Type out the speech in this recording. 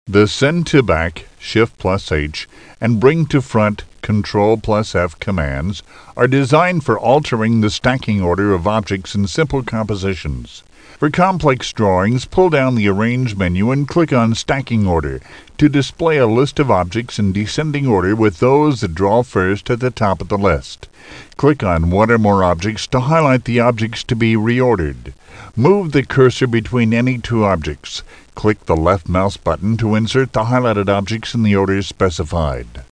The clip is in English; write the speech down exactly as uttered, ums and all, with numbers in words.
The Send to Back, Shift plus H, and Bring to Front, Control plus F commands are designed for altering the stacking order of objects in simple compositions. For complex drawings, pull down the Arrange menu and click on Stacking Order to display a list of objects in descending order with those that draw first at the top of the list. Click on one or more objects to highlight the objects to be reordered. Move the cursor between any two objects. Click the left mouse button to insert the highlighted objects in the order specified.